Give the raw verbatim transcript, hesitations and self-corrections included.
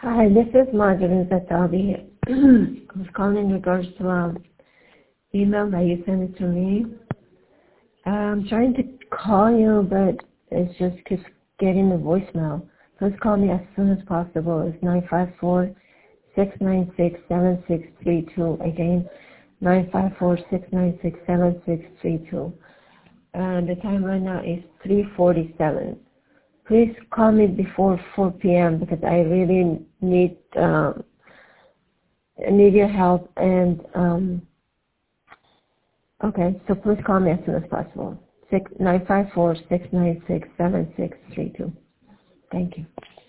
Hi, this is Marjorie Zatabi. I was calling in regards to an email that you sent it to me. I'm trying to call you, but it's just keeps getting the voicemail. Please call me as soon as possible. It's nine five four, six nine six, seven six three two. Again, nine five four, six nine six, seven six three two. And the time right now is three forty-seven. Please call me before four p m because I really need um, I need your help. And um, okay, so please call me as soon as possible. Six nine five four six nine six seven six three two. Thank you.